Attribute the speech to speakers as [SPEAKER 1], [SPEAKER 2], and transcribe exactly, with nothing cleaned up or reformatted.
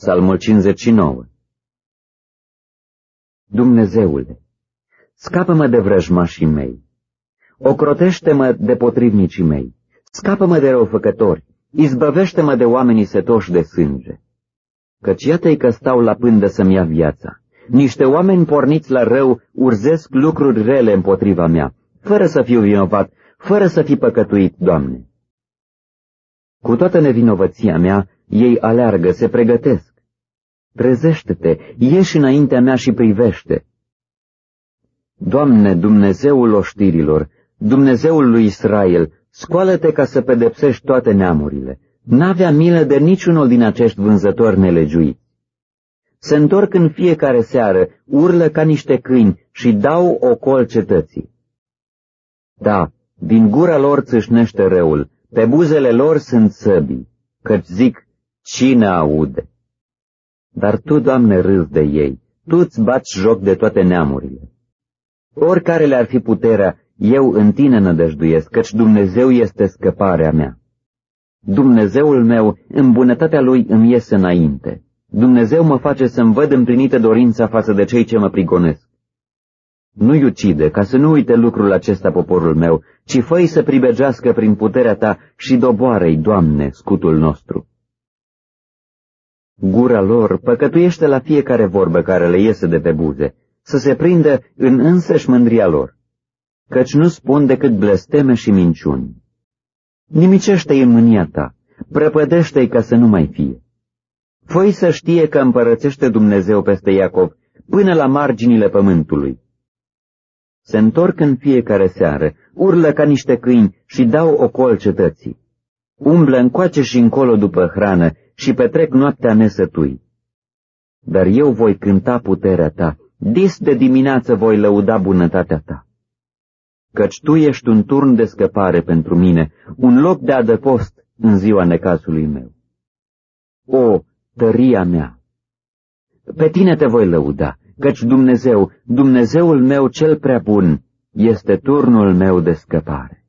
[SPEAKER 1] Psalmul cincizeci și nouă. Dumnezeule, scapă-mă de vrăjmașii mei, ocrotește-mă de potrivnicii mei, scapă-mă de răufăcători, izbăvește-mă de oamenii setoși de sânge. Căci iată-i că stau la pândă să-mi ia viața. Niște oameni porniți la rău urzesc lucruri rele împotriva mea, fără să fiu vinovat, fără să fi păcătuit, Doamne. Cu toată nevinovăția mea, ei aleargă, se pregătesc. Trezește-te, ieși înaintea mea și privește. Doamne, Dumnezeul oștirilor, Dumnezeul lui Israel, scoală-te ca să pedepsești toate neamurile. N-avea milă de niciunul din acești vânzători nelegiuiți. Se întorc în fiecare seară, urlă ca niște câini și dau ocol cetății. Da, din gura lor țâșnește răul, pe buzele lor sunt săbii, căci zic, cine aude? Dar Tu, Doamne, râzi de ei, Tu-ți bați joc de toate neamurile. Oricare le-ar fi puterea, eu în Tine nădăjduiesc, căci Dumnezeu este scăparea mea. Dumnezeul meu, în bunătatea Lui îmi iese înainte. Dumnezeu mă face să-mi văd împlinită dorința față de cei ce mă prigonesc. Nu-i ucide, ca să nu uite lucrul acesta poporul meu, ci fă-i să pribegească prin puterea Ta și doboară-i, Doamne, scutul nostru. Gura lor păcătuiește la fiecare vorbă care le iese de pe buze, să se prindă în însăși mândria lor, căci nu spun decât blesteme și minciuni. Nimicește-i în mânia Ta, prăpădește-i ca să nu mai fie. Fă-i să știe că împărățește Dumnezeu peste Iacov până la marginile pământului. Se întorc în fiecare seară, urlă ca niște câini și dau ocol cetății. Umblă încoace și încolo după hrană și petrec noaptea nesătui. Dar eu voi cânta puterea Ta, dis de dimineață voi lăuda bunătatea Ta. Căci Tu ești un turn de scăpare pentru mine, un loc de adăpost în ziua necazului meu. O, tăria mea! Pe Tine Te voi lăuda, căci Dumnezeu, Dumnezeul meu cel prea bun, este turnul meu de scăpare.